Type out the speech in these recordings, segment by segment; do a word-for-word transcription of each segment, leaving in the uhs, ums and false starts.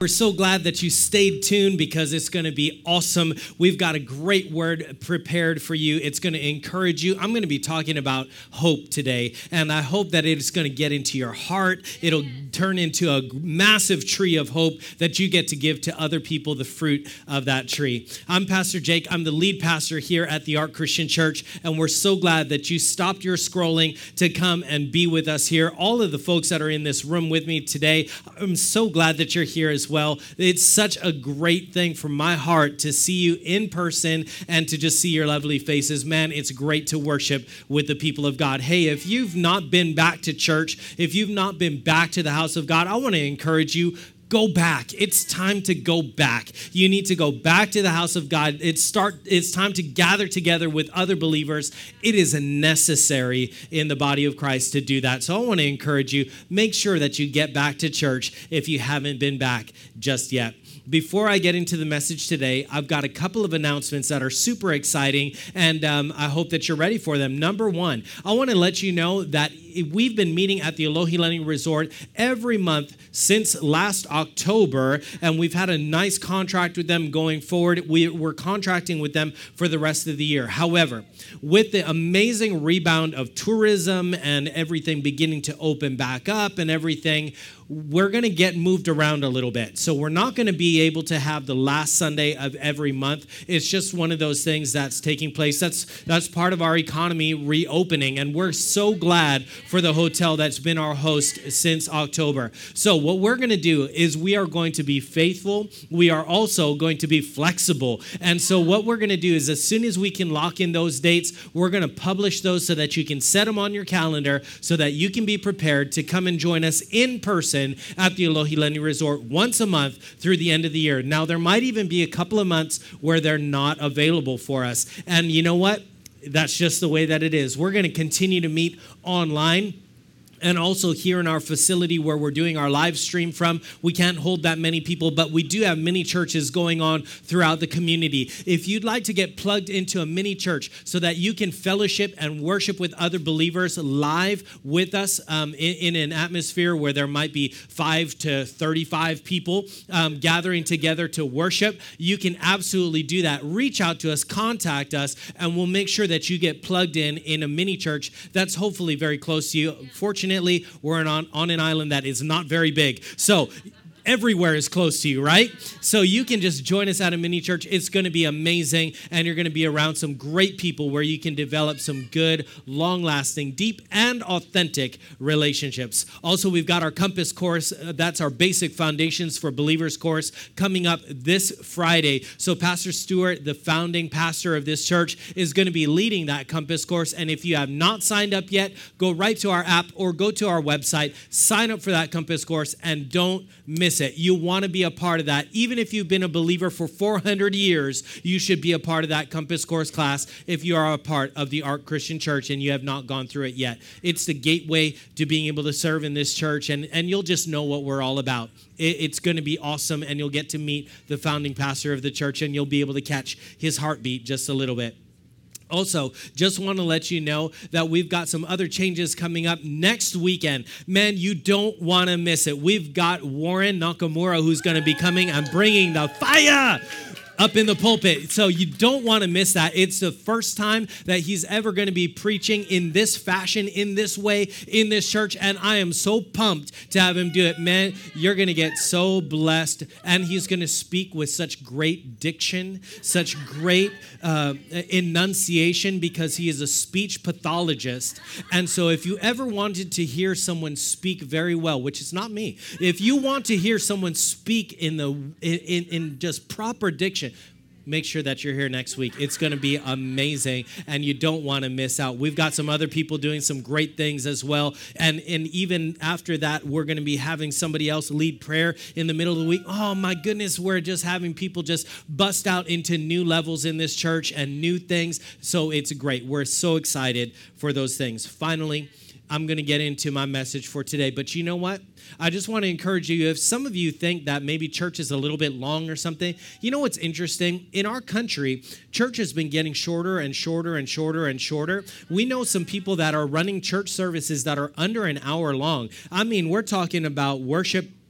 We're so glad that you stayed tuned because it's going to be awesome. We've got a great word prepared for you. It's going to encourage you. I'm going to be talking about hope today, and I hope that it's going to get into your heart. It'll turn into a massive tree of hope that you get to give to other people the fruit of that tree. I'm Pastor Jake. I'm the lead pastor here at the Ark Christian Church, and we're so glad that you stopped your scrolling to come and be with us here. All of the folks that are in this room with me today, I'm so glad that you're here as well. It's such a great thing from my heart to see you in person and to just see your lovely faces. Man, it's great to worship with the people of God. Hey, if you've not been back to church, if you've not been back to the house of God, I want to encourage you, go back. It's time to go back. You need to go back to the house of God. It's start. It's time to gather together with other believers. It is necessary in the body of Christ to do that. So I want to encourage you, make sure that you get back to church if you haven't been back just yet. Before I get into the message today, I've got a couple of announcements that are super exciting, and um, I hope that you're ready for them. Number one, I want to let you know that we've been meeting at the Alohi Learning Resort every month since last October, and we've had a nice contract with them going forward. We, we're contracting with them for the rest of the year. However, with the amazing rebound of tourism and everything beginning to open back up and everything, we're going to get moved around a little bit. So we're not going to be able to have the last Sunday of every month. It's just one of those things that's taking place. That's that's part of our economy reopening, and we're so glad for the hotel that's been our host since October. So what we're going to do is we are going to be faithful. We are also going to be flexible. And so what we're going to do is as soon as we can lock in those dates, we're going to publish those so that you can set them on your calendar so that you can be prepared to come and join us in person at the Alohi Learning Resort once a month through the end of the year. Now, there might even be a couple of months where they're not available for us. And you know what? That's just the way that it is. We're going to continue to meet online. And also here in our facility where we're doing our live stream from, we can't hold that many people, but we do have mini churches going on throughout the community. If you'd like to get plugged into a mini church so that you can fellowship and worship with other believers live with us um, in, in an atmosphere where there might be five to thirty-five people um, gathering together to worship, you can absolutely do that. Reach out to us, contact us, and we'll make sure that you get plugged in in a mini church that's hopefully very close to you. Fortunately, we're on, on an island that is not very big. So everywhere is close to you, right? So you can just join us at a mini church. It's going to be amazing, and you're going to be around some great people where you can develop some good, long-lasting, deep, and authentic relationships. Also, we've got our Compass course. That's our Basic Foundations for Believers course coming up this Friday. So Pastor Stewart, the founding pastor of this church, is going to be leading that Compass course, and if you have not signed up yet, go right to our app or go to our website, sign up for that Compass course, and don't miss it. You want to be a part of that. Even if you've been a believer for four hundred years, you should be a part of that Compass course class if you are a part of the Ark Christian Church and you have not gone through it yet. It's the gateway to being able to serve in this church, and, and you'll just know what we're all about. It, it's going to be awesome, and you'll get to meet the founding pastor of the church, and you'll be able to catch his heartbeat just a little bit. Also, just want to let you know that we've got some other changes coming up next weekend. Man, you don't want to miss it. We've got Warren Nakamura who's going to be coming and bringing the fire up in the pulpit. So you don't want to miss that. It's the first time that he's ever going to be preaching in this fashion, in this way, in this church. And I am so pumped to have him do it. Man, you're going to get so blessed. And he's going to speak with such great diction, such great uh, enunciation, because he is a speech pathologist. And so if you ever wanted to hear someone speak very well, which is not me, if you want to hear someone speak in the in, in just proper diction, make sure that you're here next week. It's going to be amazing, and you don't want to miss out. We've got some other people doing some great things as well, and, and even after that, we're going to be having somebody else lead prayer in the middle of the week. Oh, my goodness, we're just having people just bust out into new levels in this church and new things, so it's great. We're so excited for those things. Finally, I'm going to get into my message for today, but you know what? I just want to encourage you, if some of you think that maybe church is a little bit long or something, you know what's interesting? In our country, church has been getting shorter and shorter and shorter and shorter. We know some people that are running church services that are under an hour long. I mean, we're talking about worship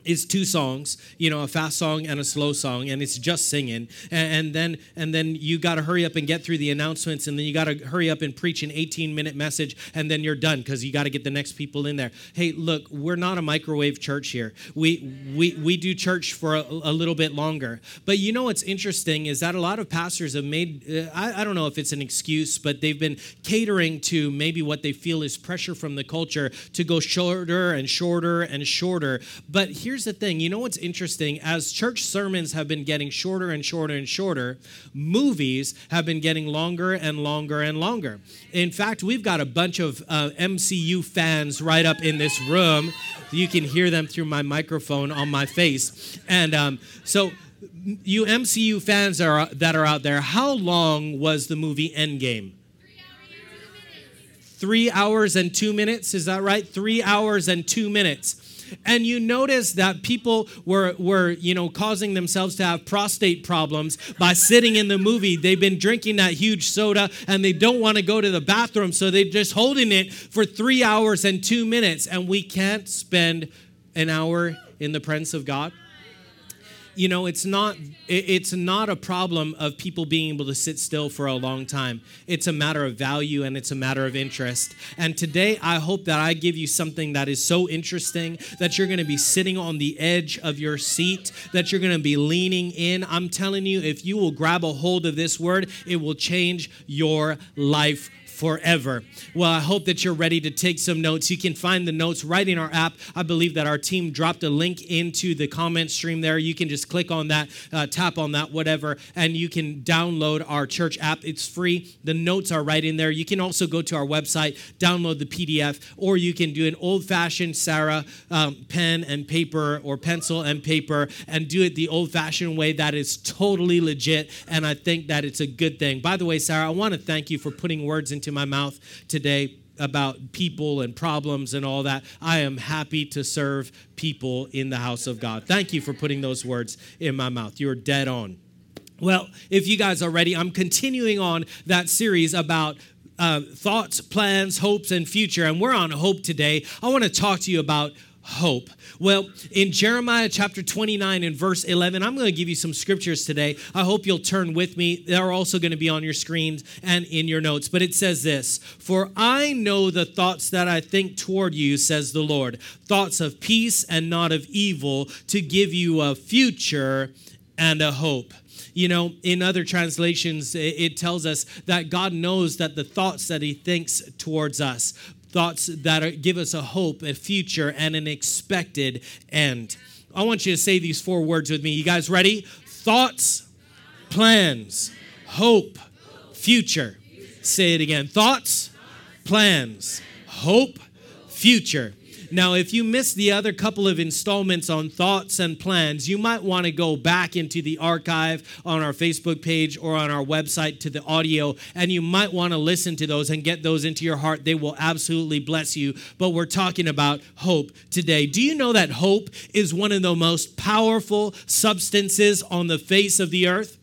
It's two songs, you know, a fast song and a slow song, and it's just singing. And, and then and then you got to hurry up and get through the announcements, and then you got to hurry up and preach an eighteen-minute message, and then you're done because you got to get the next people in there. Hey, look, we're not a microwave church here. We we we do church for a, a little bit longer. But you know what's interesting is that a lot of pastors have made, uh, I, I don't know if it's an excuse, but they've been catering to maybe what they feel is pressure from the culture to go shorter and shorter and shorter. But here's Here's the thing, you know what's interesting? As church sermons have been getting shorter and shorter and shorter, movies have been getting longer and longer and longer. In fact, we've got a bunch of uh, M C U fans right up in this room. You can hear them through my microphone on my face. And um, so you M C U fans that are, that are out there, how long was the movie Endgame? Three hours and two minutes, is that right? Three hours and two minutes. And you notice that people were, were, you know, causing themselves to have prostate problems by sitting in the movie. They've been drinking that huge soda, and they don't want to go to the bathroom, so they're just holding it for three hours and two minutes. And we can't spend an hour in the presence of God. You know, it's not it's not a problem of people being able to sit still for a long time. It's a matter of value, and it's a matter of interest. And today, I hope that I give you something that is so interesting that you're going to be sitting on the edge of your seat, that you're going to be leaning in. I'm telling you, if you will grab a hold of this word, it will change your life forever. Well, I hope that you're ready to take some notes. You can find the notes right in our app. I believe that our team dropped a link into the comment stream there. You can just click on that, uh, tap on that, whatever, and you can download our church app. It's free. The notes are right in there. You can also go to our website, download the P D F, or you can do an old-fashioned Sarah um, pen and paper or pencil and paper and do it the old-fashioned way. That is totally legit, and I think that it's a good thing. By the way, Sarah, I want to thank you for putting words into my mouth today about people and problems and all that. I am happy to serve people in the house of God. Thank you for putting those words in my mouth. You're dead on. Well, if you guys are ready, I'm continuing on that series about uh, thoughts, plans, hopes, and future. And we're on hope today. I want to talk to you about hope. Well, in Jeremiah chapter twenty-nine and verse eleven, I'm going to give you some scriptures today. I hope you'll turn with me. They're also going to be on your screens and in your notes. But it says this: "For I know the thoughts that I think toward you, says the Lord, thoughts of peace and not of evil, to give you a future and a hope." You know, in other translations, it tells us that God knows that the thoughts that he thinks towards us, thoughts that are, give us a hope, a future, and an expected end. I want you to say these four words with me. You guys ready? Thoughts, plans, hope, future. Say it again. Thoughts, plans, hope, future. Now, if you missed the other couple of installments on thoughts and plans, you might want to go back into the archive on our Facebook page or on our website to the audio, and you might want to listen to those and get those into your heart. They will absolutely bless you. But we're talking about hope today. Do you know that hope is one of the most powerful substances on the face of the earth?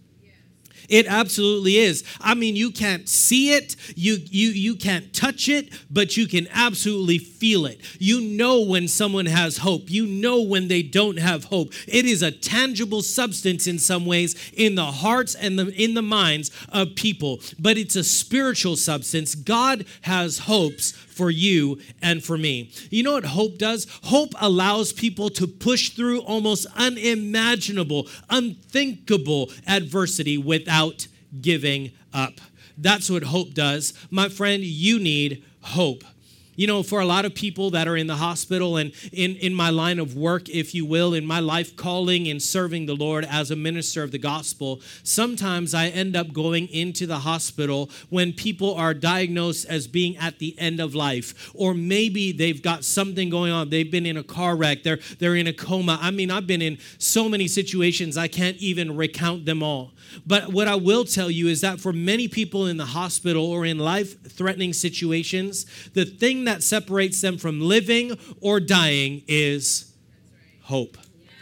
It absolutely is. I mean, you can't see it, you, you, you can't touch it, but you can absolutely feel it. You know when someone has hope. You know when they don't have hope. It is a tangible substance in some ways in the hearts and the, in the minds of people, but it's a spiritual substance. God has hopes for you and for me. You know what hope does? Hope allows people to push through almost unimaginable, unthinkable adversity without giving up. That's what hope does. My friend, you need hope. You know, for a lot of people that are in the hospital and in, in my line of work, if you will, in my life calling and serving the Lord as a minister of the gospel, sometimes I end up going into the hospital when people are diagnosed as being at the end of life, or maybe they've got something going on. They've been in a car wreck. They're, they're in a coma. I mean, I've been in so many situations, I can't even recount them all. But what I will tell you is that for many people in the hospital or in life-threatening situations, the thing that separates them from living or dying is hope.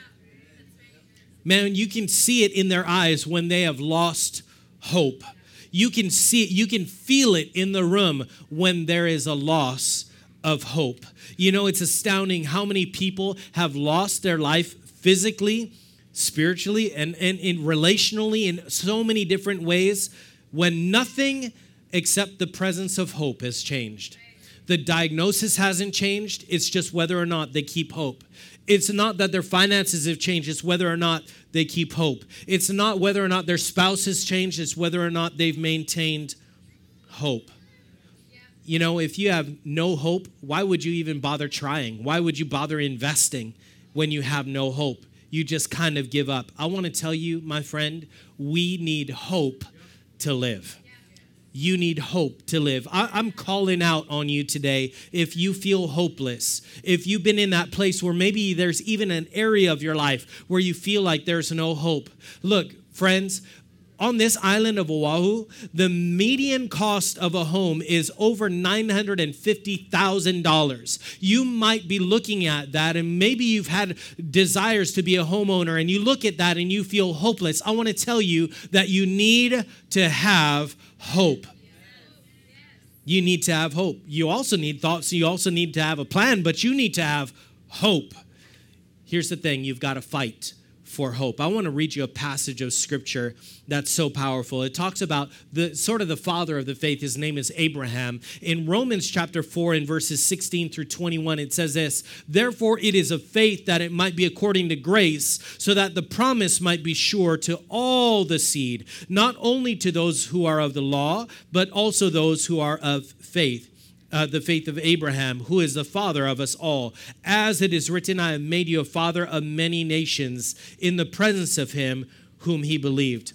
Man, you can see it in their eyes when they have lost hope. You can see it, you can feel it in the room when there is a loss of hope. You know, it's astounding how many people have lost their life physically, spiritually, and, and, and relationally in so many different ways when nothing except the presence of hope has changed. The diagnosis hasn't changed. It's just whether or not they keep hope. It's not that their finances have changed. It's whether or not they keep hope. It's not whether or not their spouse has changed. It's whether or not they've maintained hope. You know, if you have no hope, why would you even bother trying? Why would you bother investing when you have no hope? You just kind of give up. I want to tell you, my friend, we need hope to live. You need hope to live. I, I'm calling out on you today if you feel hopeless, if you've been in that place where maybe there's even an area of your life where you feel like there's no hope. Look, friends, on this island of Oahu, the median cost of a home is over nine hundred fifty thousand dollars. You might be looking at that, and maybe you've had desires to be a homeowner, and you look at that and you feel hopeless. I want to tell you that you need to have hope. You need to have hope. You also need thoughts. You also need to have a plan, but you need to have hope. Here's the thing. You've got to fight for hope. I want to read you a passage of scripture that's so powerful. It talks about the sort of the father of the faith. His name is Abraham. In Romans chapter four in verses sixteen through twenty-one, it says this, "Therefore it is of faith that it might be according to grace, so that the promise might be sure to all the seed, not only to those who are of the law, but also those who are of faith." Uh, the faith of Abraham, who is the father of us all. As it is written, I have made you a father of many nations in the presence of him whom he believed.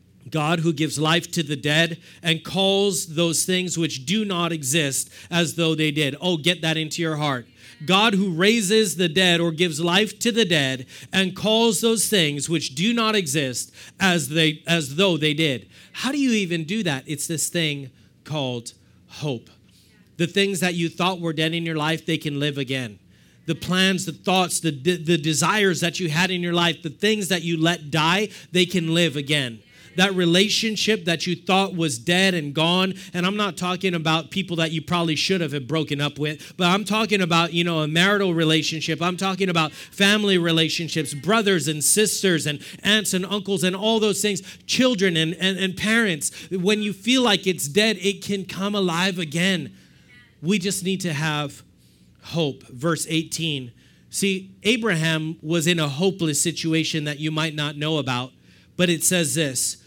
God who gives life to the dead and calls those things which do not exist as though they did. Oh, get that into your heart. God who raises the dead or gives life to the dead and calls those things which do not exist as they as though they did. How do you even do that? It's this thing called hope. The things that you thought were dead in your life, they can live again. The plans, the thoughts, the, the desires that you had in your life, the things that you let die, they can live again. That relationship that you thought was dead and gone, and I'm not talking about people that you probably should have broken up with, but I'm talking about, you know, a marital relationship. I'm talking about family relationships, brothers and sisters and aunts and uncles and all those things, children and, and, and parents. When you feel like it's dead, it can come alive again. We just need to have hope. Verse eighteen. See, Abraham was in a hopeless situation that you might not know about, but it says this,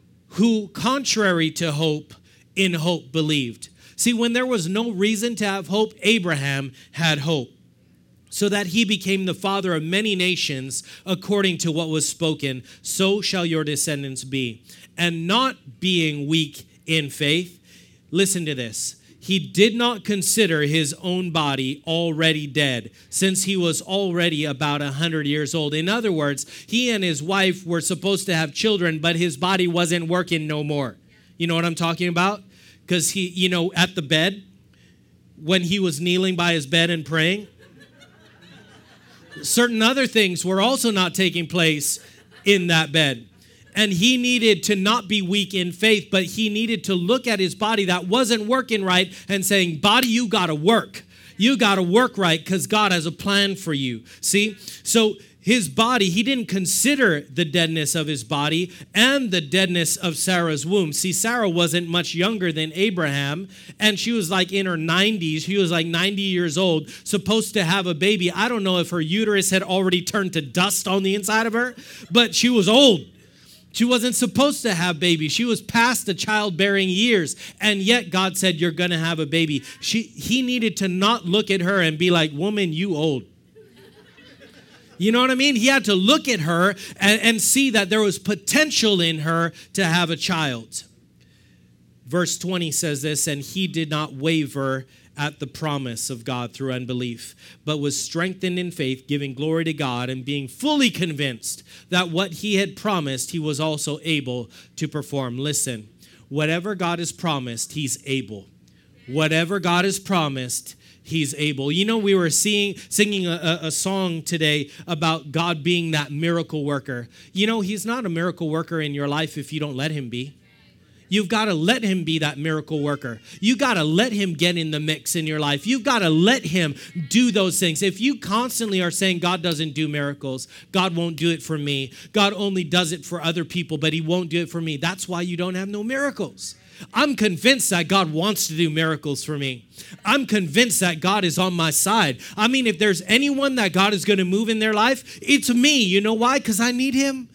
who contrary to hope, in hope believed. See, when there was no reason to have hope, Abraham had hope, so that he became the father of many nations according to what was spoken, so shall your descendants be. And not being weak in faith, listen to this, he did not consider his own body already dead, since he was already about one hundred years old. In other words, he and his wife were supposed to have children, but his body wasn't working no more. You know what I'm talking about? Because he, you know, at the bed, when he was kneeling by his bed and praying, certain other things were also not taking place in that bed. And he needed to not be weak in faith, but he needed to look at his body that wasn't working right and saying, body, you got to work. You got to work right because God has a plan for you. See? So his body, he didn't consider the deadness of his body and the deadness of Sarah's womb. See, Sarah wasn't much younger than Abraham, and she was like in her nineties. She was like ninety years old, supposed to have a baby. I don't know if her uterus had already turned to dust on the inside of her, but she was old. She wasn't supposed to have babies. She was past the childbearing years. And yet God said, you're going to have a baby. She, he needed to not look at her and be like, woman, you old. You know what I mean? He had to look at her and, and see that there was potential in her to have a child. Verse twenty says this, and he did not waver at the promise of God through unbelief, but was strengthened in faith, giving glory to God and being fully convinced that what he had promised, he was also able to perform. Listen, whatever God has promised, he's able. Whatever God has promised, he's able. You know, we were seeing, singing a, a song today about God being that miracle worker. You know, he's not a miracle worker in your life if you don't let him be. You've got to let him be that miracle worker. You got to let him get in the mix in your life. You've got to let him do those things. If you constantly are saying God doesn't do miracles, God won't do it for me, God only does it for other people, but he won't do it for me, that's why you don't have no miracles. I'm convinced that God wants to do miracles for me. I'm convinced that God is on my side. I mean, if there's anyone that God is going to move in their life, it's me. You know why? Because I need him.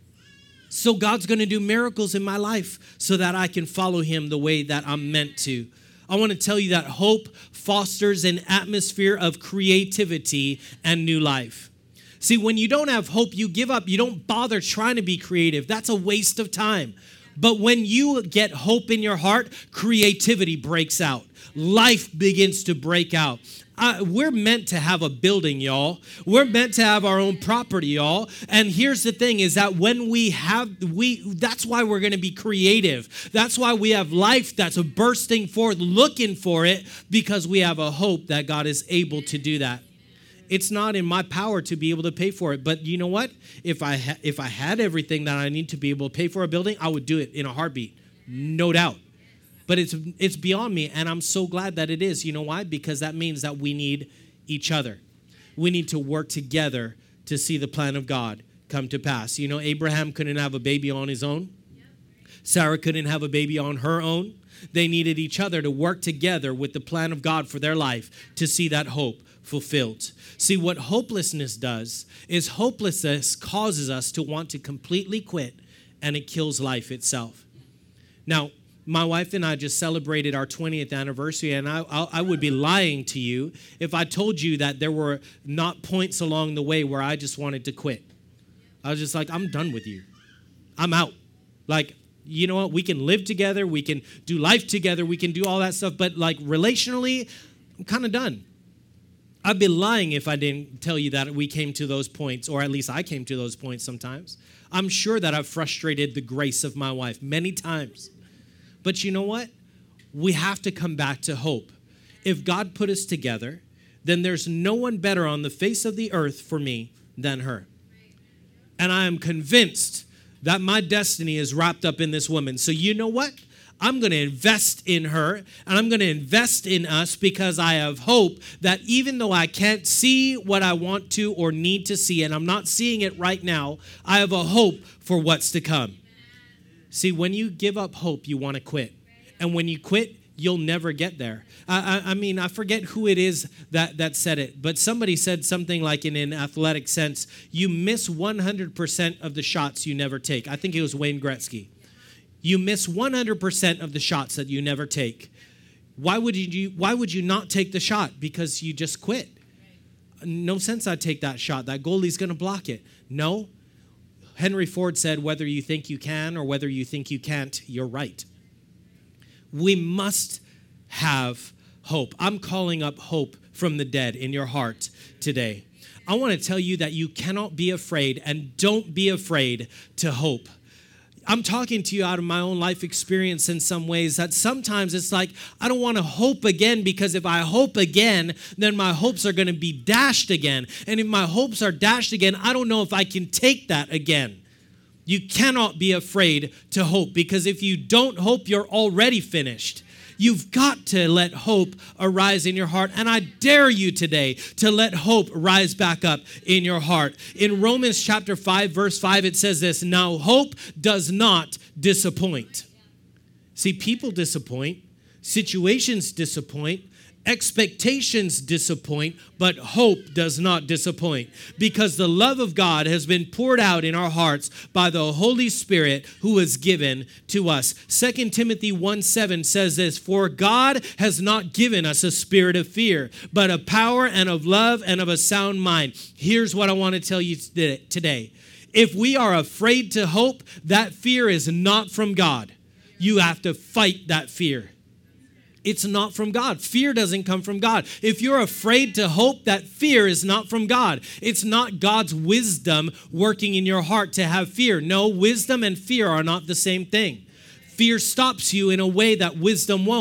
So God's going to do miracles in my life so that I can follow him the way that I'm meant to. I want to tell you that hope fosters an atmosphere of creativity and new life. See, when you don't have hope, you give up. You don't bother trying to be creative. That's a waste of time. But when you get hope in your heart, creativity breaks out. Life begins to break out. Uh, we're meant to have a building, y'all. We're meant to have our own property, y'all. And here's the thing is that when we have, we that's why we're going to be creative. That's why we have life that's bursting forth, looking for it, because we have a hope that God is able to do that. It's not in my power to be able to pay for it. But you know what? If I ha- if I had everything that I need to be able to pay for a building, I would do it in a heartbeat. No doubt. But it's it's beyond me, and I'm so glad that it is. You know why? Because that means that we need each other. We need to work together to see the plan of God come to pass. You know, Abraham couldn't have a baby on his own. Sarah couldn't have a baby on her own. They needed each other to work together with the plan of God for their life to see that hope fulfilled. See, what hopelessness does is hopelessness causes us to want to completely quit, and it kills life itself. Now, my wife and I just celebrated our twentieth anniversary, and I, I, I would be lying to you if I told you that there were not points along the way where I just wanted to quit. I was just like, I'm done with you. I'm out. Like, you know what? We can live together. We can do life together. We can do all that stuff. But like relationally, I'm kind of done. I'd be lying if I didn't tell you that we came to those points, or at least I came to those points sometimes. I'm sure that I've frustrated the grace of my wife many times. But you know what? We have to come back to hope. If God put us together, then there's no one better on the face of the earth for me than her. And I am convinced that my destiny is wrapped up in this woman. So you know what? I'm going to invest in her, and I'm going to invest in us because I have hope that even though I can't see what I want to or need to see, and I'm not seeing it right now, I have a hope for what's to come. See, when you give up hope, you want to quit. And when you quit, you'll never get there. I, I, I mean, I forget who it is that, that said it, but somebody said something like in an athletic sense, you miss one hundred percent of the shots you never take. I think it was Wayne Gretzky. You miss one hundred percent of the shots that you never take. Why would you, why would you not take the shot? Because you just quit. No sense I take that shot. That goalie's going to block it. No. Henry Ford said, whether you think you can or whether you think you can't, you're right. We must have hope. I'm calling up hope from the dead in your heart today. I want to tell you that you cannot be afraid, and don't be afraid to hope. I'm talking to you out of my own life experience in some ways that sometimes it's like, I don't want to hope again, because if I hope again, then my hopes are going to be dashed again. And if my hopes are dashed again, I don't know if I can take that again. You cannot be afraid to hope, because if you don't hope, you're already finished. You've got to let hope arise in your heart. And I dare you today to let hope rise back up in your heart. In Romans chapter five, verse five, it says this, now hope does not disappoint. See, people disappoint, situations disappoint, expectations disappoint, but hope does not disappoint, because the love of God has been poured out in our hearts by the Holy Spirit who is given to us. Second Timothy one seven says this, for God has not given us a spirit of fear, but of power and of love and of a sound mind. Here's what I want to tell you today. If we are afraid to hope, that fear is not from God. You have to fight that fear. It's not from God. Fear doesn't come from God. If you're afraid to hope, that fear is not from God. It's not God's wisdom working in your heart to have fear. No, wisdom and fear are not the same thing. Fear stops you in a way that wisdom won't.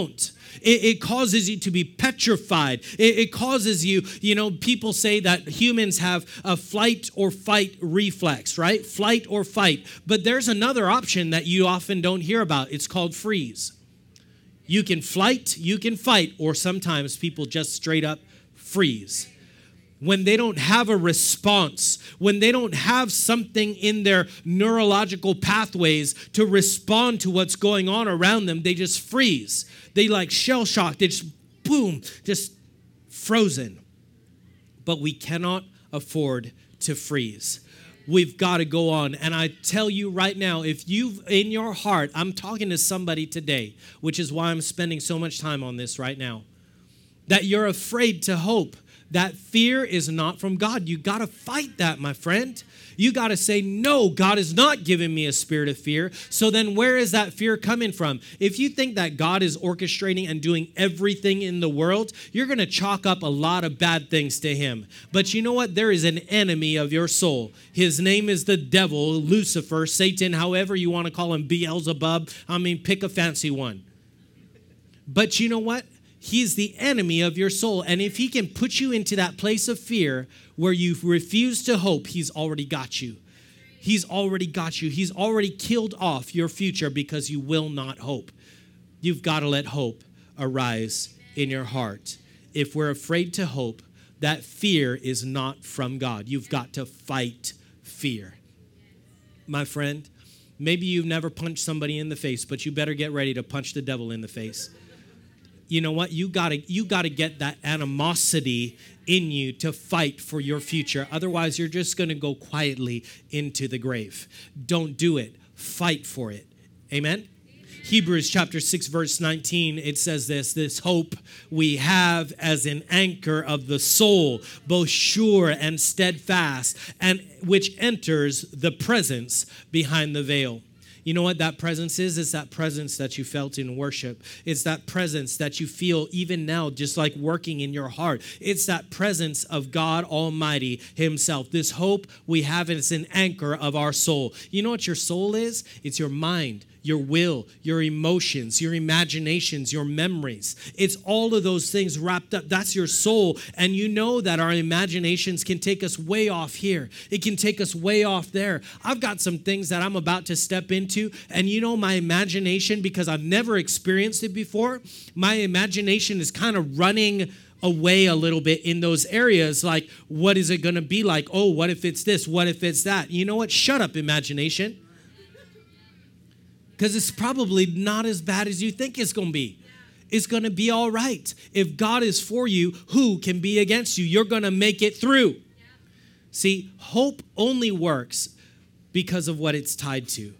It, it causes you to be petrified. It, it causes you, you know, people say that humans have a flight or fight reflex, right? Flight or fight. But there's another option that you often don't hear about. It's called freeze. You can flight, you can fight, or sometimes people just straight up freeze. When they don't have a response, when they don't have something in their neurological pathways to respond to what's going on around them, they just freeze. They like shell shock. They just, boom, just frozen. But we cannot afford to freeze. We've got to go on. And I tell you right now, if you've in your heart, I'm talking to somebody today, which is why I'm spending so much time on this right now, that you're afraid to hope. That fear is not from God. You got to fight that, my friend. You got to say, no, God has not given me a spirit of fear. So then where is that fear coming from? If you think that God is orchestrating and doing everything in the world, you're going to chalk up a lot of bad things to him. But you know what? There is an enemy of your soul. His name is the devil, Lucifer, Satan, however you want to call him, Beelzebub. I mean, pick a fancy one. But you know what? He's the enemy of your soul. And if he can put you into that place of fear where you refuse to hope, he's already got you. He's already got you. He's already killed off your future because you will not hope. You've got to let hope arise in your heart. If we're afraid to hope, that fear is not from God. You've got to fight fear. My friend, maybe you've never punched somebody in the face, but you better get ready to punch the devil in the face. You know what? You gotta, you gotta get that animosity in you to fight for your future. Otherwise, you're just going to go quietly into the grave. Don't do it. Fight for it. Amen? Hebrews chapter six, verse nineteen, it says this, this hope we have as an anchor of the soul, both sure and steadfast, and which enters the presence behind the veil. You know what that presence is? It's that presence that you felt in worship. It's that presence that you feel even now, just like working in your heart. It's that presence of God Almighty himself. This hope we have is an anchor of our soul. You know what your soul is? It's your mind, your will, your emotions, your imaginations, your memories. It's all of those things wrapped up. That's your soul. And you know that our imaginations can take us way off here. It can take us way off there. I've got some things that I'm about to step into. And you know, my imagination, because I've never experienced it before, my imagination is kind of running away a little bit in those areas. Like, what is it going to be like? Oh, what if it's this? What if it's that? You know what? Shut up, imagination. Because it's probably not as bad as you think it's going to be. It's going to be all right. If God is for you, who can be against you? You're going to make it through. Yeah. See, hope only works because of what it's tied to.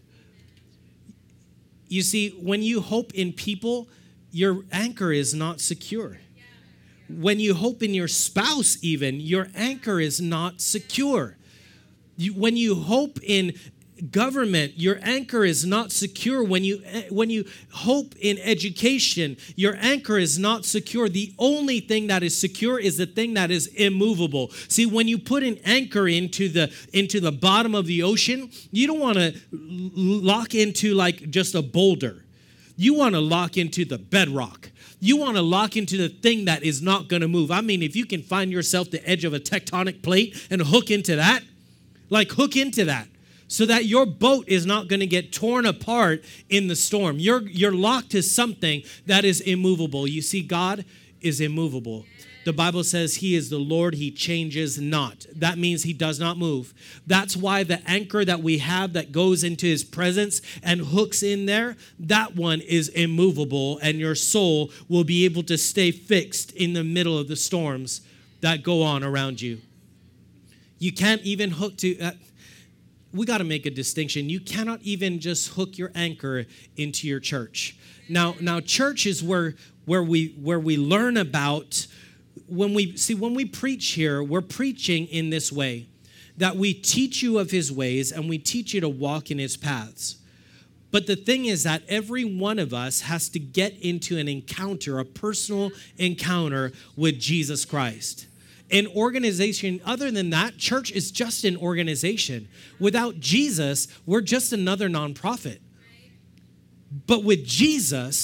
You see, when you hope in people, your anchor is not secure. Yeah. When you hope in your spouse even, your anchor is not secure. You, when you hope in government, your anchor is not secure. When you when you hope in education, your anchor is not secure. The only thing that is secure is the thing that is immovable. See, when you put an anchor into the into the bottom of the ocean, you don't want to lock into like just a boulder. You want to lock into the bedrock. You want to lock into the thing that is not going to move. I mean, if you can find yourself the edge of a tectonic plate and hook into that, like hook into that, so that your boat is not going to get torn apart in the storm. You're, you're locked to something that is immovable. You see, God is immovable. The Bible says he is the Lord, he changes not. That means he does not move. That's why the anchor that we have that goes into his presence and hooks in there, that one is immovable, and your soul will be able to stay fixed in the middle of the storms that go on around you. You can't even hook to... Uh, We got to make a distinction. You cannot even just hook your anchor into your church. Now, now church is where where we where we learn about when we see when we preach here, we're preaching in this way, that we teach you of his ways and we teach you to walk in his paths. But the thing is that every one of us has to get into an encounter, a personal encounter with Jesus Christ. An organization, other than that, church is just an organization. Without Jesus, we're just another nonprofit. But with Jesus,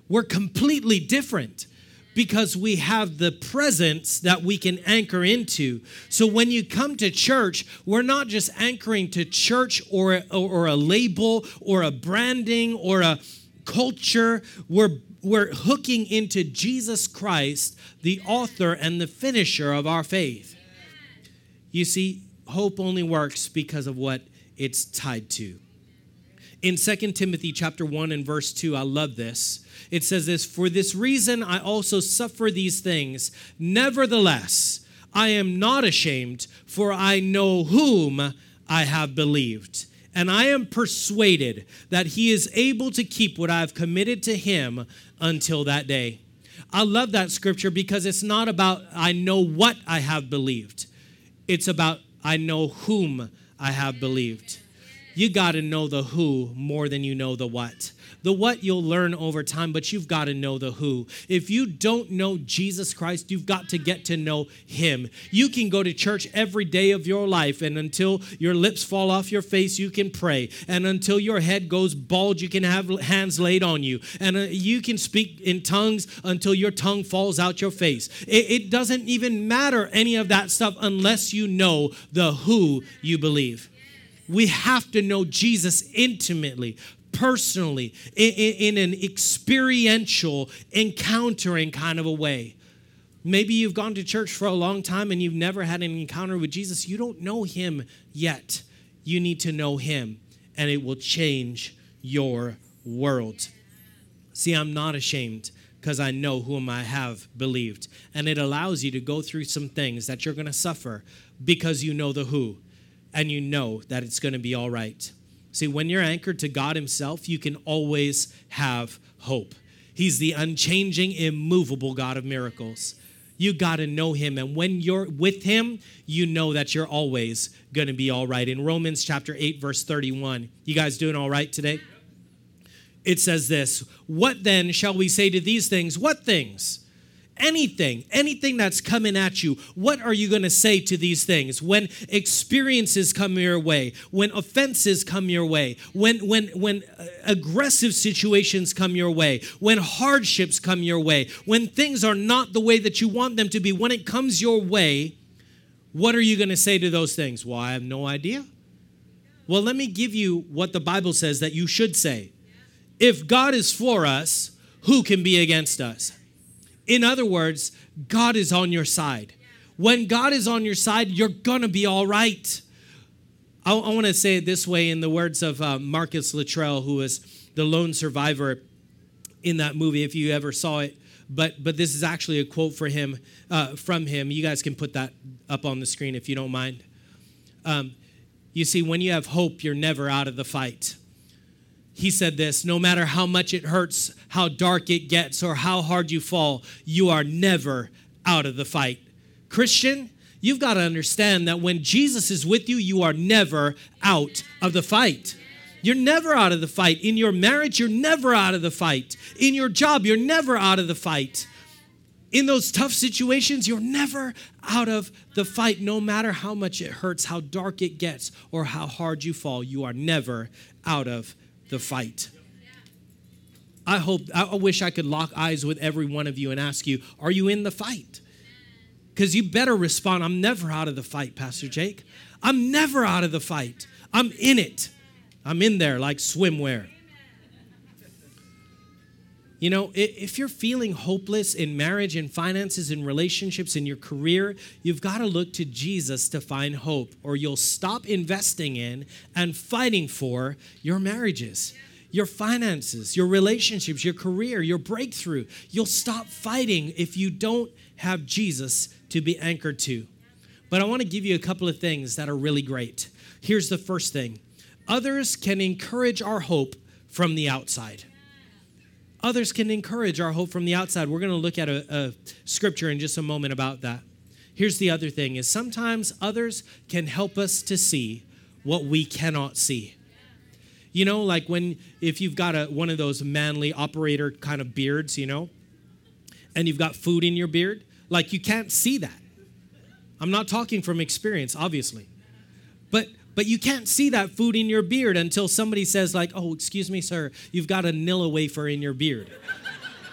We're completely different because we have the presence that we can anchor into. So when you come to church, we're not just anchoring to church or a, or a label or a branding or a culture. We're, we're hooking into Jesus Christ, the author and the finisher of our faith. You see, hope only works because of what it's tied to. In Second Timothy chapter one and verse two, I love this. It says this, "For this reason I also suffer these things. Nevertheless, I am not ashamed, for I know whom I have believed. And I am persuaded that he is able to keep what I have committed to him until that day." I love that scripture because it's not about I know what I have believed. It's about I know whom I have believed. You got to know the who more than you know the what. The what you'll learn over time, but you've got to know the who. If you don't know Jesus Christ, you've got to get to know him. You can go to church every day of your life, and until your lips fall off your face, you can pray. And until your head goes bald, you can have hands laid on you. And uh, you can speak in tongues until your tongue falls out your face. It, it doesn't even matter any of that stuff unless you know the who you believe. We have to know Jesus intimately, personally, in, in, in an experiential, encountering kind of a way. Maybe you've gone to church for a long time and you've never had an encounter with Jesus. You don't know him yet. You need to know him, and it will change your world. See, I'm not ashamed because I know whom I have believed. And it allows you to go through some things that you're going to suffer because you know the who. And you know that it's going to be all right. See, when you're anchored to God himself, you can always have hope. He's the unchanging, immovable God of miracles. You got to know him. And when you're with him, you know that you're always going to be all right. In Romans chapter eight, verse thirty-one, you guys doing all right today? It says this, "What then shall we say to these things?" What things? Anything, anything that's coming at you, what are you going to say to these things? When experiences come your way, when offenses come your way, when, when, when aggressive situations come your way, when hardships come your way, when things are not the way that you want them to be, when it comes your way, what are you going to say to those things? Well, I have no idea. Well, let me give you what the Bible says that you should say. If God is for us, who can be against us? In other words, God is on your side. When God is on your side, you're going to be all right. I, I want to say it this way in the words of uh, Marcus Luttrell, who was the lone survivor in that movie, if you ever saw it. But but this is actually a quote for him, uh, from him. You guys can put that up on the screen if you don't mind. Um, you see, when you have hope, you're never out of the fight. He said this, "No matter how much it hurts, how dark it gets, or how hard you fall, you are never out of the fight." Christian, you've got to understand that when Jesus is with you, you are never out of the fight. You're never out of the fight. In your marriage, you're never out of the fight. In your job, you're never out of the fight. In those tough situations, you're never out of the fight. No matter how much it hurts, how dark it gets, or how hard you fall, you are never out of the fight. I hope, I wish I could lock eyes with every one of you and ask you, are you in the fight? Because you better respond, I'm never out of the fight, Pastor Jake. I'm never out of the fight. I'm in it. I'm in there like swimwear. You know, if you're feeling hopeless in marriage and finances and relationships in your career, you've got to look to Jesus to find hope, or you'll stop investing in and fighting for your marriages, your finances, your relationships, your career, your breakthrough. You'll stop fighting if you don't have Jesus to be anchored to. But I want to give you a couple of things that are really great. Here's the first thing. Others can encourage our hope from the outside. Others can encourage our hope from the outside. We're going to look at a, a scripture in just a moment about that. Here's the other thing is sometimes others can help us to see what we cannot see. You know, like when, if you've got a one of those manly operator kind of beards, you know, and you've got food in your beard, like you can't see that. I'm not talking from experience, obviously. But But you can't see that food in your beard until somebody says like, "Oh, excuse me, sir, you've got a Nilla wafer in your beard."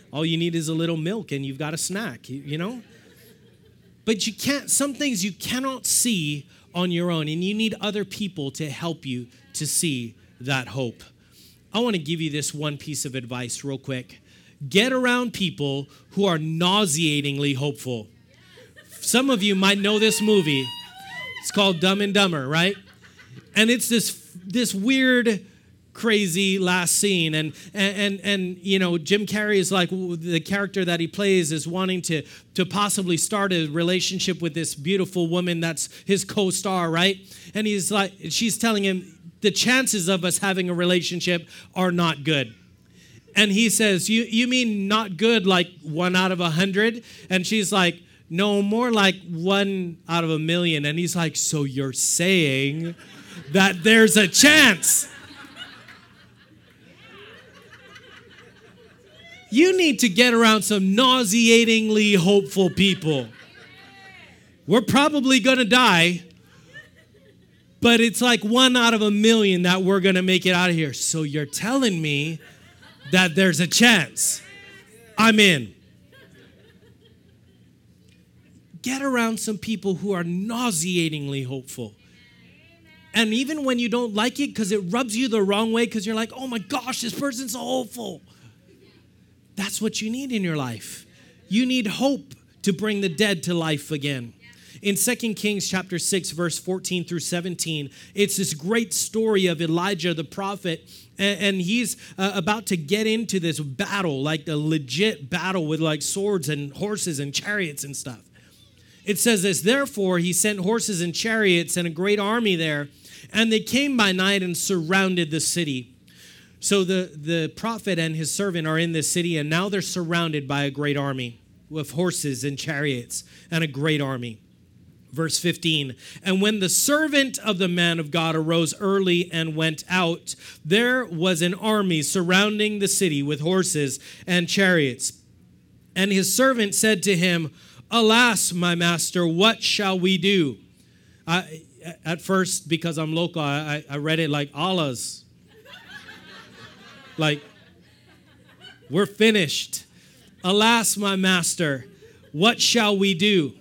All you need is a little milk and you've got a snack, you, you know? But you can't, some things you cannot see on your own, and you need other people to help you to see that hope. I want to give you this one piece of advice real quick. Get around people who are nauseatingly hopeful. Some of you might know this movie. It's called Dumb and Dumber, right? And it's this this weird, crazy last scene. And, and, and, and you know, Jim Carrey is like, the character that he plays is wanting to, to possibly start a relationship with this beautiful woman that's his co-star, right? And he's like, she's telling him, the chances of us having a relationship are not good. And he says, you, you mean not good like one out of a hundred? And she's like, no, more like one out of a million. And he's like, so you're saying that there's a chance? You need to get around some nauseatingly hopeful people. We're probably going to die, but it's like one out of a million that we're going to make it out of here. So you're telling me that there's a chance? I'm in. Get around some people who are nauseatingly hopeful. And even when you don't like it because it rubs you the wrong way because you're like, oh my gosh, this person's so hopeful. That's what you need in your life. You need hope to bring the dead to life again. In Second Kings chapter six, verse fourteen through seventeen, it's this great story of Elijah the prophet, and, and he's uh, about to get into this battle, like a legit battle with like swords and horses and chariots and stuff. It says this, therefore he sent horses and chariots and a great army there, and they came by night and surrounded the city. So the, the prophet and his servant are in this city, and now they're surrounded by a great army with horses and chariots and a great army. Verse fifteen, and when the servant of the man of God arose early and went out, there was an army surrounding the city with horses and chariots. And his servant said to him, alas, my master, what shall we do? I, at first, because I'm local, I, I read it like Allah's. Like, we're finished. Alas, my master, what shall we do?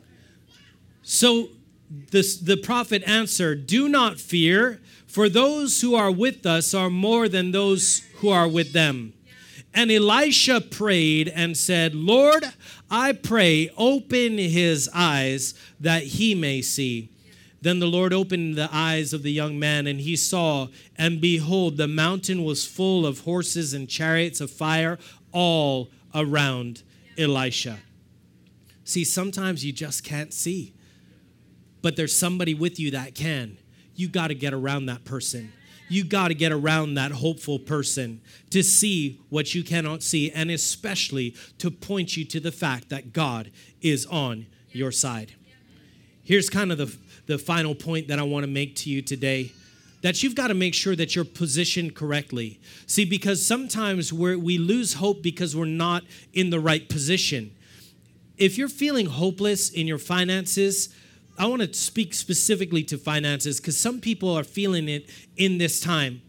So this, the prophet answered, do not fear, for those who are with us are more than those who are with them. And Elisha prayed and said, Lord, I pray, open his eyes that he may see. Then the Lord opened the eyes of the young man, and he saw, and behold, the mountain was full of horses and chariots of fire all around Elisha. See, sometimes you just can't see, but there's somebody with you that can. You got to get around that person. You got to get around that hopeful person to see what you cannot see, and especially to point you to the fact that God is on your side. Here's kind of the, the final point that I want to make to you today, that you've got to make sure that you're positioned correctly. See, because sometimes we're, we lose hope because we're not in the right position. If you're feeling hopeless in your finances, I want to speak specifically to finances because some people are feeling it in this time.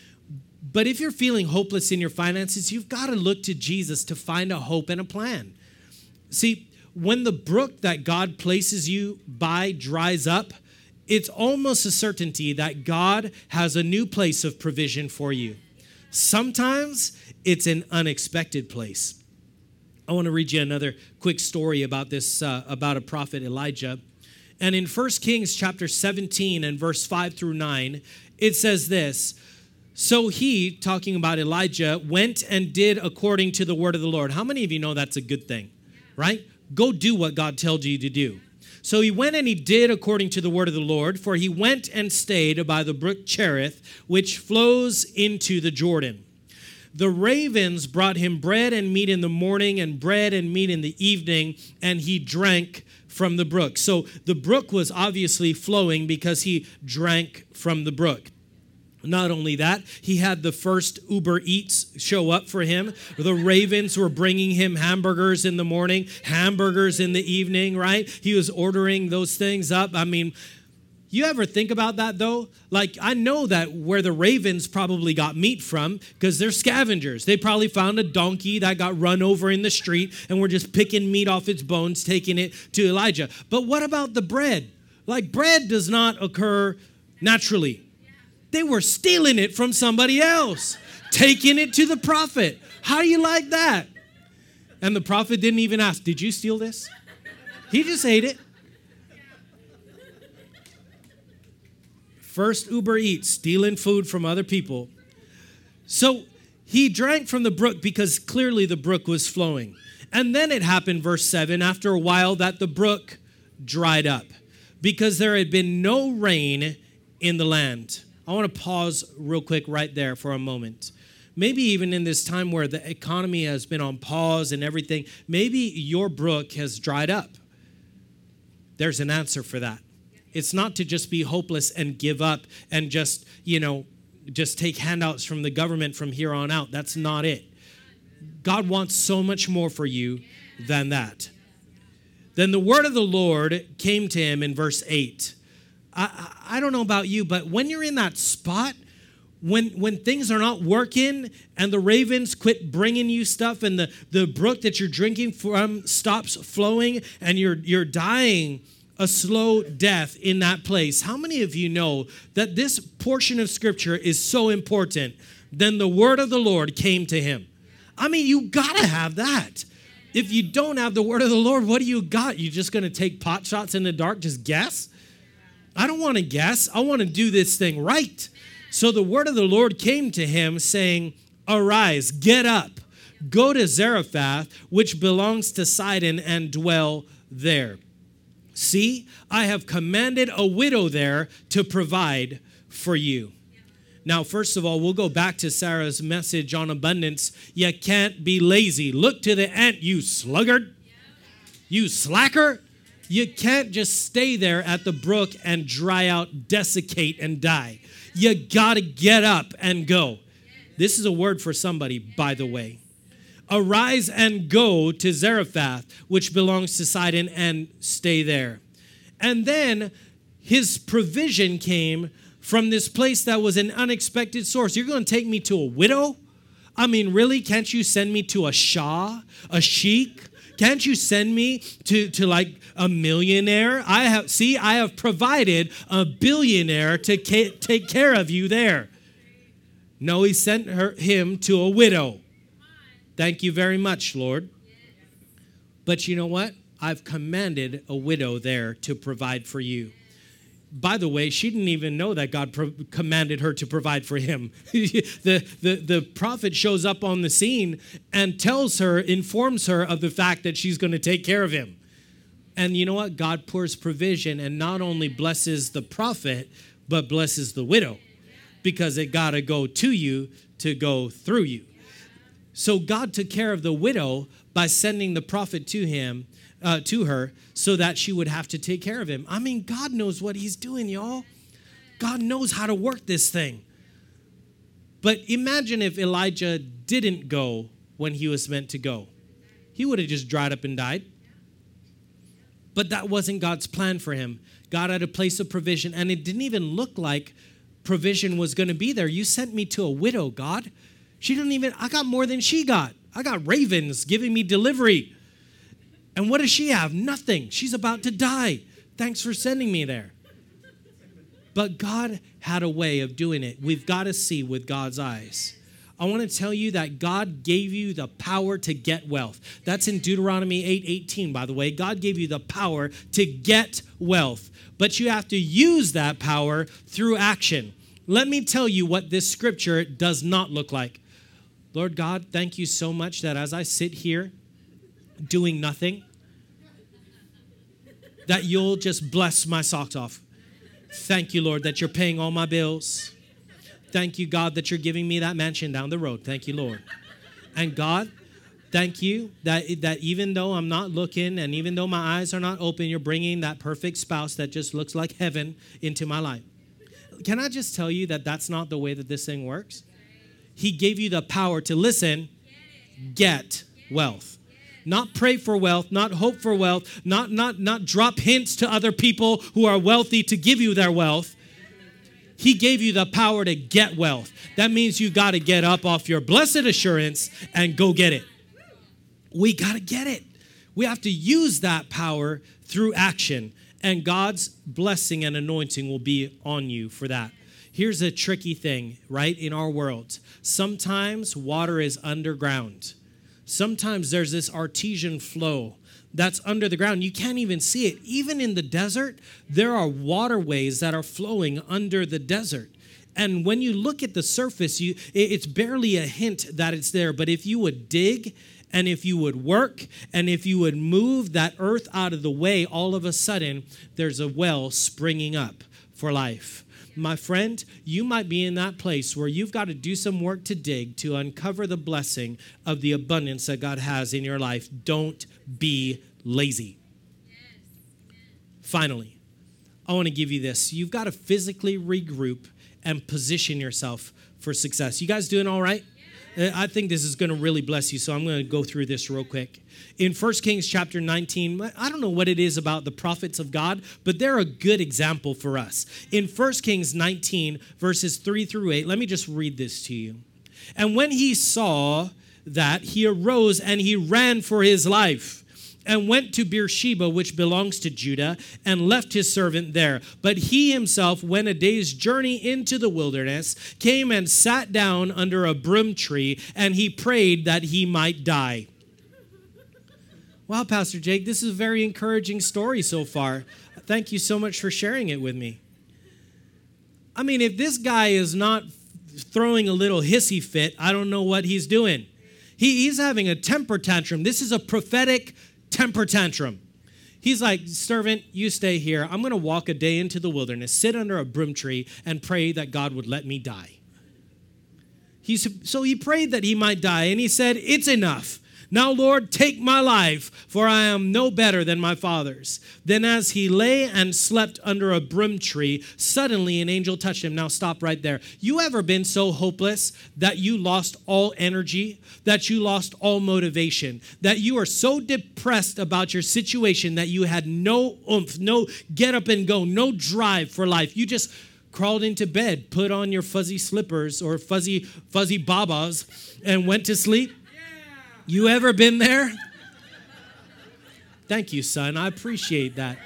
But if you're feeling hopeless in your finances, you've got to look to Jesus to find a hope and a plan. See, when the brook that God places you by dries up, it's almost a certainty that God has a new place of provision for you. Sometimes it's an unexpected place. I want to read you another quick story about this, uh, about a prophet Elijah. And in First Kings chapter seventeen and verse five through nine, it says this, so he, talking about Elijah, went and did according to the word of the Lord. How many of you know that's a good thing, right? Go do what God tells you to do. So he went and he did according to the word of the Lord, for he went and stayed by the brook Cherith, which flows into the Jordan. The ravens brought him bread and meat in the morning and bread and meat in the evening, and he drank from the brook. So the brook was obviously flowing because he drank from the brook. Not only that, he had the first Uber Eats show up for him. The ravens were bringing him hamburgers in the morning, hamburgers in the evening, right? He was ordering those things up. I mean, You ever think about that though? Like, I know that where the ravens probably got meat from, because they're scavengers. They probably found a donkey that got run over in the street and were just picking meat off its bones, taking it to Elijah. But what about the bread? Like, bread does not occur naturally. They were stealing it from somebody else, taking it to the prophet. How do you like that? And the prophet didn't even ask, did you steal this? He just ate it. First Uber Eats, stealing food from other people. So he drank from the brook because clearly the brook was flowing. And then it happened, verse seven, after a while that the brook dried up because there had been no rain in the land. I want to pause real quick right there for a moment. Maybe even in this time where the economy has been on pause and everything, maybe your brook has dried up. There's an answer for that. It's not to just be hopeless and give up and just, you know, just take handouts from the government from here on out. That's not it. God wants so much more for you than that. Then the word of the Lord came to him in verse eight. I, I, I don't know about you, but when you're in that spot, when when things are not working and the ravens quit bringing you stuff and the, the brook that you're drinking from stops flowing and you're you're dying a slow death in that place. How many of you know that this portion of scripture is so important? Then the word of the Lord came to him. I mean, you gotta have that. If you don't have the word of the Lord, what do you got? You just gonna take pot shots in the dark, just guess? I don't wanna guess. I wanna do this thing right. So the word of the Lord came to him saying, arise, get up, go to Zarephath, which belongs to Sidon, and dwell there. See, I have commanded a widow there to provide for you. Now, first of all, we'll go back to Sarah's message on abundance. You can't be lazy. Look to the ant, you sluggard, you slacker. You can't just stay there at the brook and dry out, desiccate, and die. You got to get up and go. This is a word for somebody, by the way. Arise and go to Zarephath, which belongs to Sidon, and stay there. And then his provision came from this place that was an unexpected source. You're going to take me to a widow? I mean, really? Can't you send me to a shah, a sheik? Can't you send me to, to like a millionaire? I have, see, I have provided a billionaire to ca- take care of you there. No, he sent her, him to a widow. Thank you very much, Lord. But you know what? I've commanded a widow there to provide for you. By the way, she didn't even know that God pro- commanded her to provide for him. the, the, the prophet shows up on the scene and tells her, informs her of the fact that she's going to take care of him. And you know what? God pours provision and not only blesses the prophet, but blesses the widow because it got to go to you to go through you. So God took care of the widow by sending the prophet to him, uh, to her, so that she would have to take care of him. I mean, God knows what he's doing, y'all. God knows how to work this thing. But imagine if Elijah didn't go when he was meant to go. He would have just dried up and died. But that wasn't God's plan for him. God had a place of provision, and it didn't even look like provision was going to be there. You sent me to a widow, God. She didn't even, I got more than she got. I got ravens giving me delivery. And what does she have? Nothing. She's about to die. Thanks for sending me there. But God had a way of doing it. We've got to see with God's eyes. I want to tell you that God gave you the power to get wealth. That's in Deuteronomy eight eighteen, by the way. God gave you the power to get wealth. But you have to use that power through action. Let me tell you what this scripture does not look like. Lord God, thank you so much that as I sit here doing nothing, that you'll just bless my socks off. Thank you, Lord, that you're paying all my bills. Thank you, God, that you're giving me that mansion down the road. Thank you, Lord. And God, thank you that, that even though I'm not looking and even though my eyes are not open, you're bringing that perfect spouse that just looks like heaven into my life. Can I just tell you that that's not the way that this thing works? He gave you the power to listen, get wealth. not pray for wealth, not hope for wealth, not, not, not drop hints to other people who are wealthy to give you their wealth. He gave you the power to get wealth. That means you got to get up off your blessed assurance and go get it. We got to get it. We have to use that power through action, and God's blessing and anointing will be on you for that. Here's a tricky thing, right, in our world. Sometimes water is underground. Sometimes there's this artesian flow that's under the ground. You can't even see it. Even in the desert, there are waterways that are flowing under the desert. And when you look at the surface, you it's barely a hint that it's there. But if you would dig, and if you would work, and if you would move that earth out of the way, all of a sudden, there's a well springing up for life. My friend, you might be in that place where you've got to do some work to dig to uncover the blessing of the abundance that God has in your life. Don't be lazy. Finally, I want to give you this. You've got to physically regroup and position yourself for success. You guys doing all right? I think this is going to really bless you, so I'm going to go through this real quick. In First Kings chapter nineteen, I don't know what it is about the prophets of God, but they're a good example for us. In First Kings nineteen, verses three through eight, let me just read this to you. And when he saw that, he arose and he ran for his life, and went to Beersheba, which belongs to Judah, and left his servant there. But he himself went a day's journey into the wilderness, came and sat down under a broom tree, and he prayed that he might die. Wow, Pastor Jake, this is a very encouraging story so far. Thank you so much for sharing it with me. I mean, if this guy is not throwing a little hissy fit, I don't know what he's doing. He, he's having a temper tantrum. This is a prophetic temper tantrum. He's like, servant, you stay here. I'm going to walk a day into the wilderness, sit under a broom tree, and pray that God would let me die. He's, so he prayed that he might die, and he said, it's enough. Now, Lord, take my life, for I am no better than my fathers. Then as he lay and slept under a broom tree, suddenly an angel touched him. Now, stop right there. You ever been so hopeless that you lost all energy, that you lost all motivation, that you are so depressed about your situation that you had no oomph, no get up and go, no drive for life? You just crawled into bed, put on your fuzzy slippers or fuzzy, fuzzy babas, and went to sleep? You ever been there? Thank you, son. I appreciate that.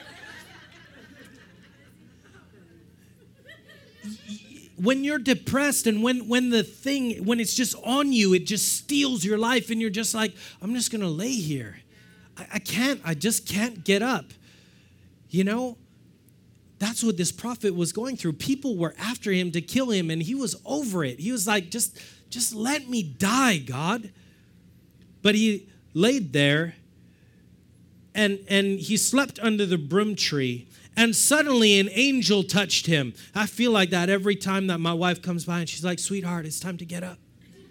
When you're depressed and when, when the thing, when it's just on you, it just steals your life and you're just like, I'm just going to lay here. I, I can't, I just can't get up. You know, that's what this prophet was going through. People were after him to kill him and he was over it. He was like, just, just let me die, God. But he laid there, and, and he slept under the broom tree, and suddenly an angel touched him. I feel like that every time that my wife comes by, and she's like, sweetheart, it's time to get up.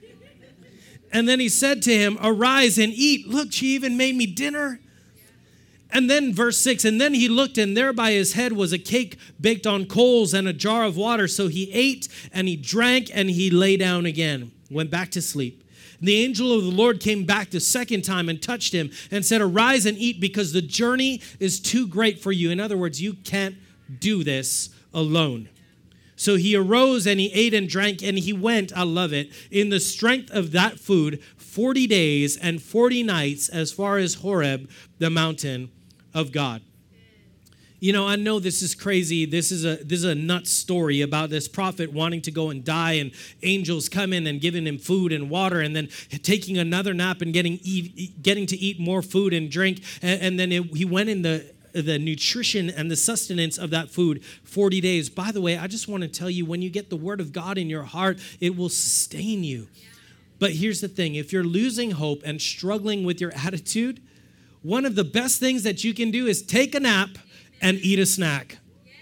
And then he said to him, arise and eat. Look, she even made me dinner. And then verse six, and then he looked, and there by his head was a cake baked on coals and a jar of water. So he ate, and he drank, and he lay down again, went back to sleep. The angel of the Lord came back the second time and touched him and said, arise and eat because the journey is too great for you. In other words, you can't do this alone. So he arose and he ate and drank and he went, I love it, in the strength of that food, forty days and forty nights as far as Horeb, the mountain of God. You know, I know this is crazy. This is a this is a nuts story about this prophet wanting to go and die and angels coming and giving him food and water and then taking another nap and getting eat, getting to eat more food and drink. And, and then it, he went in the, the nutrition and the sustenance of that food forty days. By the way, I just want to tell you, when you get the word of God in your heart, it will sustain you. But here's the thing. If you're losing hope and struggling with your attitude, one of the best things that you can do is take a nap and eat a snack.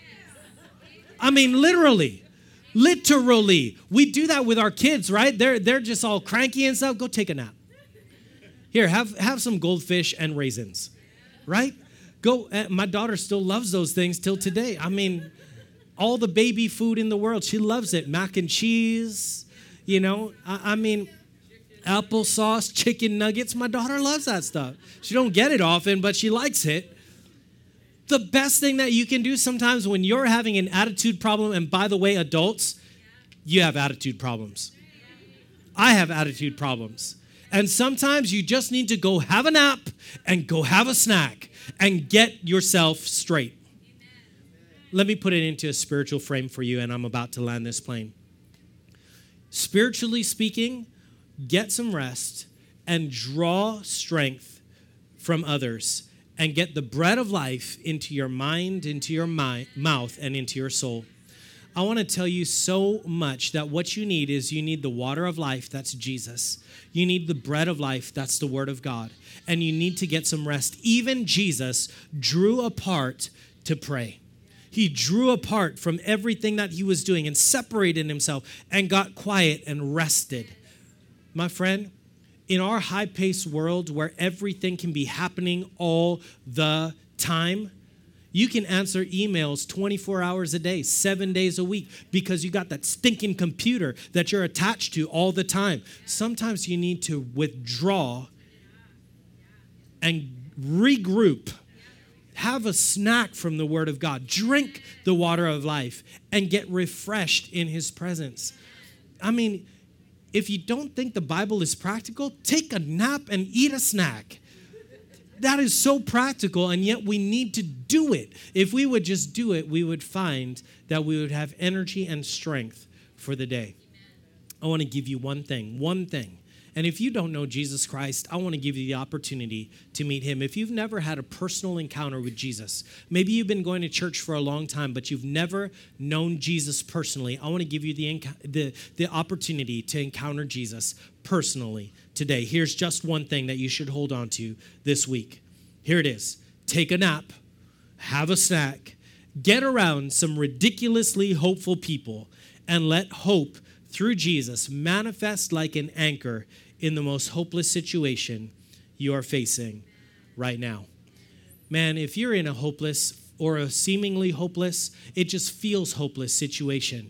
I mean, literally, literally. We do that with our kids, right? They're, they're just all cranky and stuff. Go take a nap. Here, have, have some goldfish and raisins, right? Go. Uh, my daughter still loves those things till today. I mean, all the baby food in the world, she loves it. Mac and cheese, you know. I, I mean, applesauce, chicken nuggets. My daughter loves that stuff. She don't get it often, but she likes it. The best thing that you can do sometimes when you're having an attitude problem, and by the way, adults, you have attitude problems. I have attitude problems. And sometimes you just need to go have a nap and go have a snack and get yourself straight. Let me put it into a spiritual frame for you, and I'm about to land this plane. Spiritually speaking, get some rest and draw strength from others and get the bread of life into your mind, into your mi- mouth, and into your soul. I want to tell you so much that what you need is you need the water of life, that's Jesus. You need the bread of life, that's the Word of God. And you need to get some rest. Even Jesus drew apart to pray. He drew apart from everything that he was doing and separated himself and got quiet and rested. My friend, in our high-paced world where everything can be happening all the time, you can answer emails twenty-four hours a day, seven days a week, because you got that stinking computer that you're attached to all the time. Sometimes you need to withdraw and regroup. Have a snack from the Word of God. Drink the water of life and get refreshed in His presence. I mean, if you don't think the Bible is practical, take a nap and eat a snack. That is so practical, and yet we need to do it. If we would just do it, we would find that we would have energy and strength for the day. I want to give you one thing, one thing. And if you don't know Jesus Christ, I want to give you the opportunity to meet Him. If you've never had a personal encounter with Jesus, maybe you've been going to church for a long time, but you've never known Jesus personally, I want to give you the, the, the opportunity to encounter Jesus personally today. Here's just one thing that you should hold on to this week. Here it is. Take a nap, have a snack, get around some ridiculously hopeful people, and let hope through Jesus manifest like an anchor in the most hopeless situation you are facing right now. Man, if you're in a hopeless or a seemingly hopeless, it just feels hopeless situation,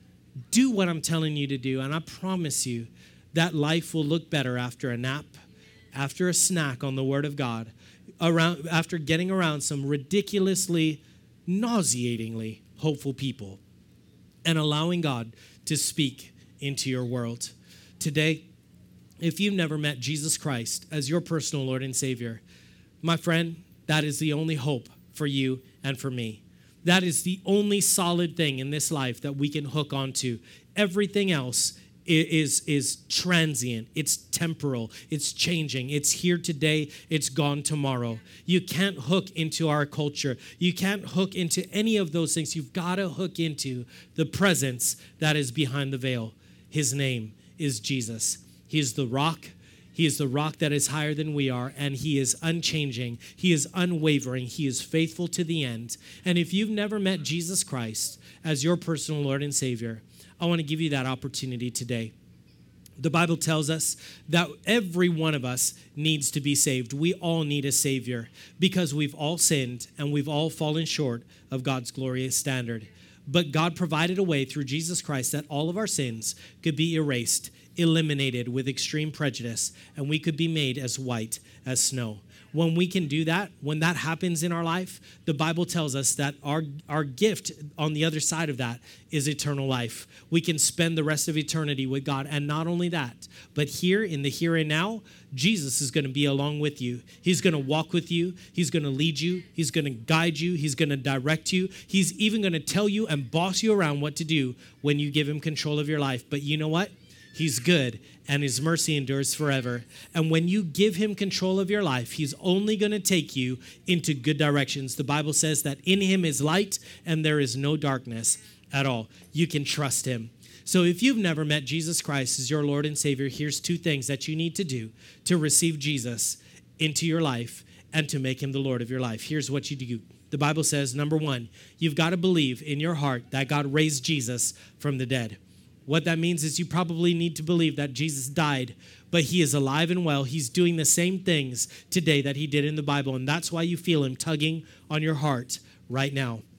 do what I'm telling you to do, and I promise you that life will look better after a nap, after a snack on the Word of God, around after getting around some ridiculously, nauseatingly hopeful people, and allowing God to speak into your world. Today, if you've never met Jesus Christ as your personal Lord and Savior, my friend, that is the only hope for you and for me. That is the only solid thing in this life that we can hook onto. Everything else is, is transient. It's temporal. It's changing. It's here today. It's gone tomorrow. You can't hook into our culture. You can't hook into any of those things. You've got to hook into the presence that is behind the veil. His name is Jesus. He is the rock. He is the rock that is higher than we are, and He is unchanging. He is unwavering. He is faithful to the end. And if you've never met Jesus Christ as your personal Lord and Savior, I want to give you that opportunity today. The Bible tells us that every one of us needs to be saved. We all need a Savior because we've all sinned and we've all fallen short of God's glorious standard. But God provided a way through Jesus Christ that all of our sins could be erased, eliminated with extreme prejudice, and we could be made as white as snow. When we can do that, when that happens in our life, the Bible tells us that our, our gift on the other side of that is eternal life. We can spend the rest of eternity with God. And not only that, but here in the here and now, Jesus is going to be along with you. He's going to walk with you. He's going to lead you. He's going to guide you. He's going to direct you. He's even going to tell you and boss you around what to do when you give Him control of your life. But you know what? He's good, and His mercy endures forever. And when you give Him control of your life, He's only going to take you into good directions. The Bible says that in Him is light, and there is no darkness at all. You can trust Him. So if you've never met Jesus Christ as your Lord and Savior, here's two things that you need to do to receive Jesus into your life and to make Him the Lord of your life. Here's what you do. The Bible says, number one, you've got to believe in your heart that God raised Jesus from the dead. What that means is you probably need to believe that Jesus died, but He is alive and well. He's doing the same things today that He did in the Bible, and that's why you feel Him tugging on your heart right now.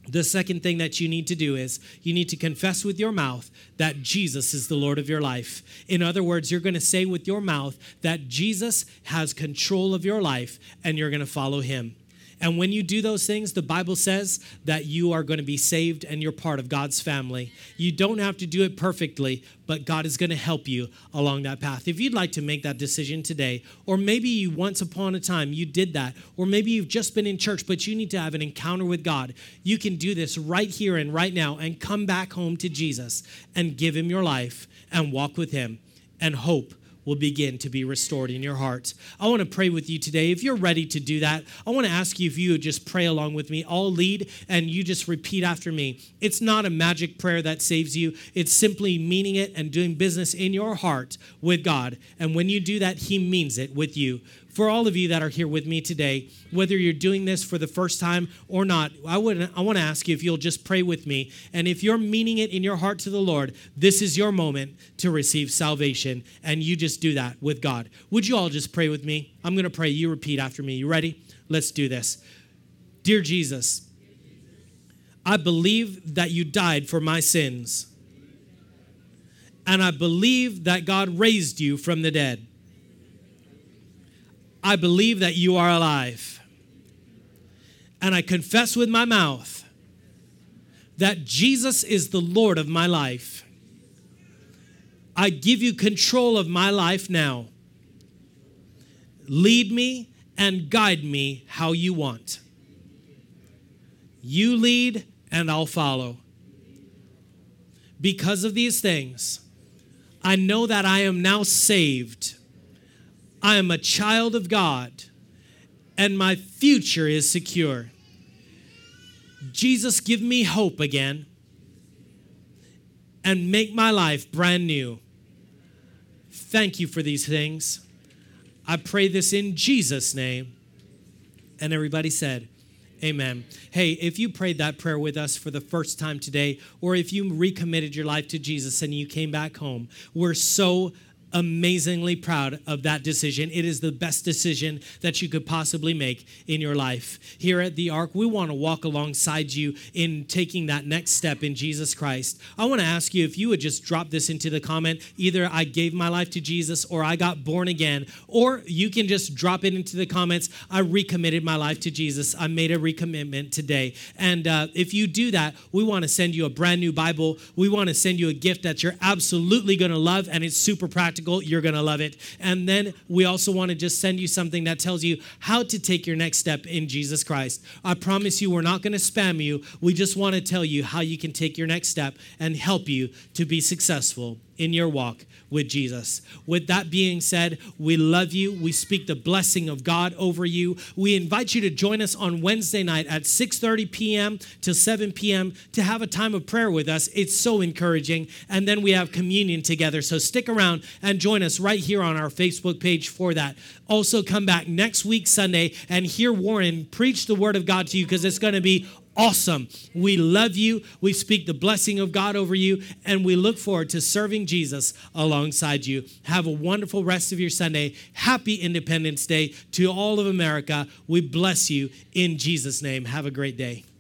The second thing that you need to do is you need to confess with your mouth that Jesus is the Lord of your life. In other words, you're going to say with your mouth that Jesus has control of your life and you're going to follow him. And when you do those things, the Bible says that you are going to be saved and you're part of God's family. You don't have to do it perfectly, but God is going to help you along that path. If you'd like to make that decision today, or maybe you once upon a time you did that, or maybe you've just been in church, but you need to have an encounter with God, you can do this right here and right now and come back home to Jesus and give him your life and walk with him, and hope will begin to be restored in your heart. I want to pray with you today. If you're ready to do that, I want to ask you if you would just pray along with me. I'll lead and you just repeat after me. It's not a magic prayer that saves you. It's simply meaning it and doing business in your heart with God. And when you do that, he means it with you. For all of you that are here with me today, whether you're doing this for the first time or not, I would I want to ask you if you'll just pray with me. And if you're meaning it in your heart to the Lord, this is your moment to receive salvation. And you just do that with God. Would you all just pray with me? I'm going to pray. You repeat after me. You ready? Let's do this. Dear Jesus, I believe that you died for my sins. And I believe that God raised you from the dead. I believe that you are alive. And I confess with my mouth that Jesus is the Lord of my life. I give you control of my life now. Lead me and guide me how you want. You lead and I'll follow. Because of these things, I know that I am now saved. I am a child of God, and my future is secure. Jesus, give me hope again, and make my life brand new. Thank you for these things. I pray this in Jesus' name. And everybody said, amen. Hey, if you prayed that prayer with us for the first time today, or if you recommitted your life to Jesus and you came back home, we're so amazingly proud of that decision. It is the best decision that you could possibly make in your life. Here at the Ark, we want to walk alongside you in taking that next step in Jesus Christ. I want to ask you if you would just drop this into the comment. Either I gave my life to Jesus, or I got born again, or you can just drop it into the comments. I recommitted my life to Jesus. I made a recommitment today. And uh, if you do that, we want to send you a brand new Bible. We want to send you a gift that you're absolutely going to love, and it's super practical. You're going to love it. And then we also want to just send you something that tells you how to take your next step in Jesus Christ. I promise you, we're not going to spam you. We just want to tell you how you can take your next step and help you to be successful in your walk with Jesus. With that being said, we love you. We speak the blessing of God over you. We invite you to join us on Wednesday night at six thirty p.m. to seven p.m. to have a time of prayer with us. It's so encouraging. And then we have communion together. So stick around and join us right here on our Facebook page for that. Also, come back next week, Sunday, and hear Warren preach the word of God to you, because it's going to be awesome. We love you. We speak the blessing of God over you, and we look forward to serving Jesus alongside you. Have a wonderful rest of your Sunday. Happy Independence Day to all of America. We bless you in Jesus' name. Have a great day.